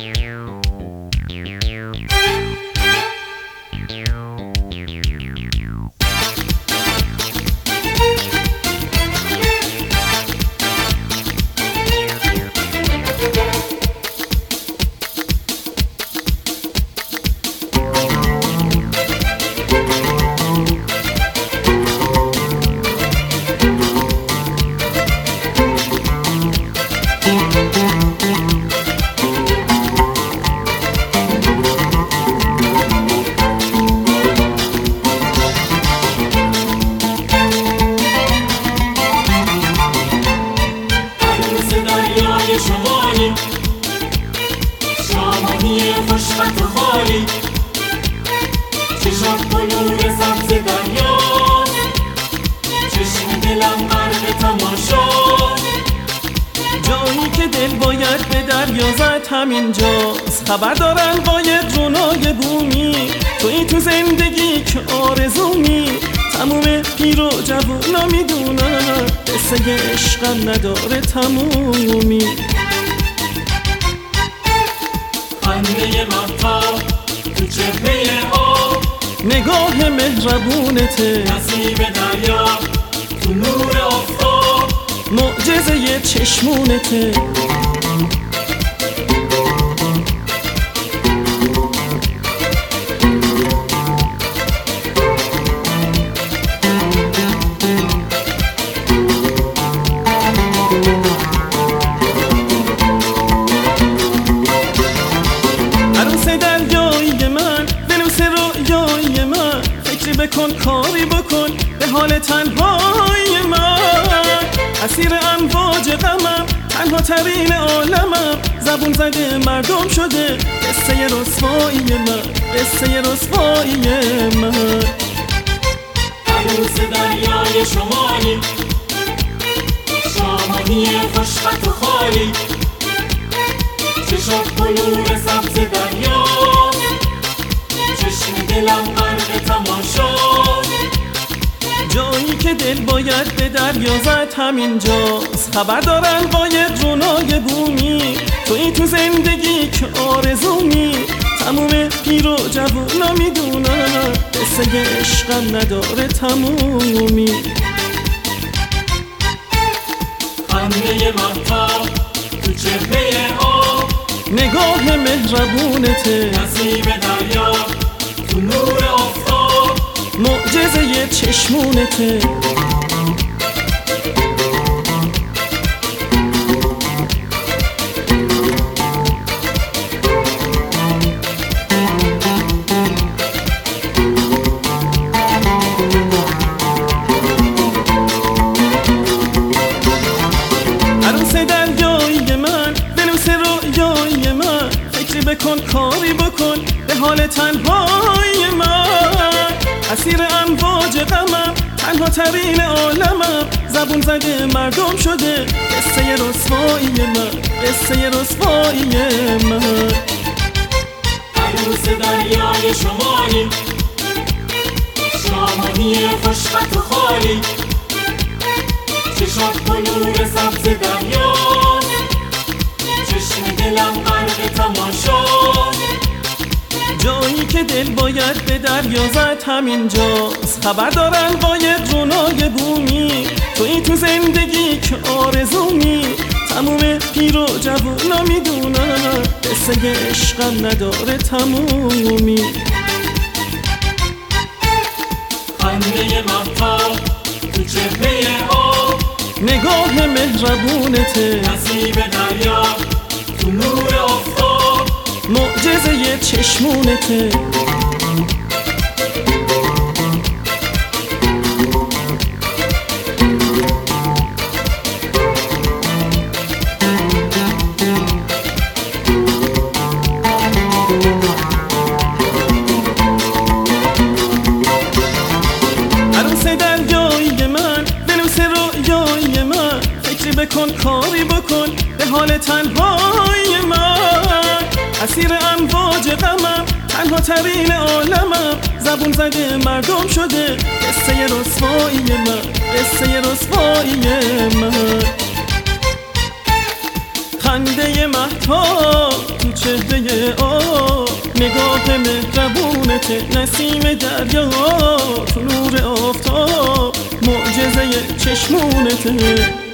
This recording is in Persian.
خوشبخت و خالی چشم بلور سبز دریا، چشم دلم غرق تماشا. جایی که دل باید به دریا زد همینجاست. خبر دارن باید رونای بومی، توی تو زندگی که آرزومی. تموم پیر و جوونا میدونن قصه عشقم نداره تمومی. خنده مهتاب تو چهره آب، نگاه مهربونته نصیب دریا تو نور آفتاب، معجزه چشمونته. بکن کاری بکن به حال تنهای من، اسیر امواج غمم، تنها ترین عالمم. زبون زده مردم شده قصه رسوایی من، قصه رسوایی من. عروس دریای شمالی، شامانی خوشبخت و خالی، چشم بلور سبز دریا، چشم دلم غرق تماشا. جایی که دل باید به دریا زد همینجاست. خبر دارن باید رونای بومی، توی تو زندگی که آرزومی. تموم پیر و جوونا میدونن قصه عشقم نداره تمومی. خنده مهتاب تو چهره آب، نگاه مهربونته، نصیب دریا تو نور آفتاب، معجزه چشمونته. عروس دریای من، بنوس رویای من، فکری بکن کاری بکن به حال تنهای من. اسیر امواج غمم، تنها ترین عالمم. زبون زده مردم شده قصه رسوایی من، قصه رسوایی من. عروس دریای شمالی، شامانی خوشبخت و خالی، چشم بلور سبز دریا، چشم دلم غرق تماشا. جایی که دل باید به دریا زد همینجاست. خبر دارن باید رونای بومی، توی تو زندگی که آرزومی. تموم پیر و جوونا میدونن قصه عشقم نداره تمومی. خنده مهتاب تو چهره آب، نگاه مهربونته، نصیب دریا تو نور آفتاب، معجزه چشمونته. عروس دریای من، بنوس رویای من، فکری بکن کاری بکن به حال تنهای من. اسیر امواج غمم، تنها ترین عالمم. زبون زده مردم شده قصه رسوایی من، قصه رسوایی من. خنده مهتاب تو چهره آب، نگاه مهربونت نسیم دریا تو نور آفتاب، معجزه چشمونته.